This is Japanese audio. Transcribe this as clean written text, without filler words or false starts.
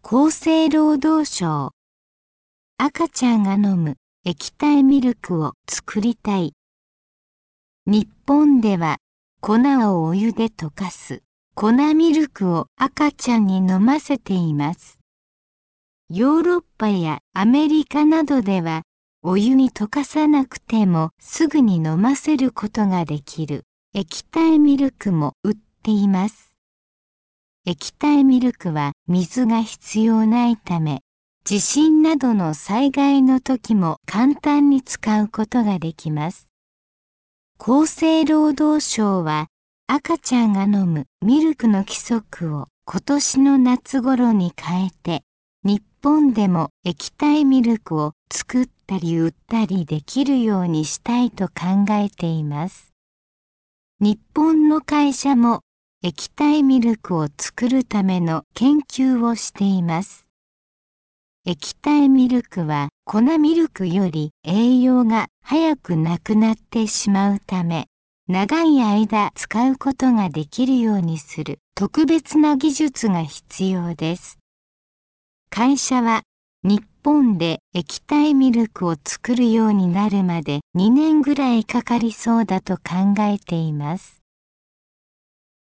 厚生労働省。赤ちゃんが飲む液体ミルクを作りたい。日本では粉をお湯で溶かす粉ミルクを赤ちゃんに飲ませています。ヨーロッパやアメリカなどではお湯に溶かさなくてもすぐに飲ませることができる液体ミルクも売っています。液体ミルクは水が必要ないため、地震などの災害の時も簡単に使うことができます。厚生労働省は赤ちゃんが飲むミルクの規則を今年の夏頃に変えて、日本でも液体ミルクを作ったり売ったりできるようにしたいと考えています。日本の会社も液体ミルクを作るための研究をしています。液体ミルクは粉ミルクより栄養が早くなくなってしまうため、長い間使うことができるようにする特別な技術が必要です。会社は日本で液体ミルクを作るようになるまで2年ぐらいかかりそうだと考えています。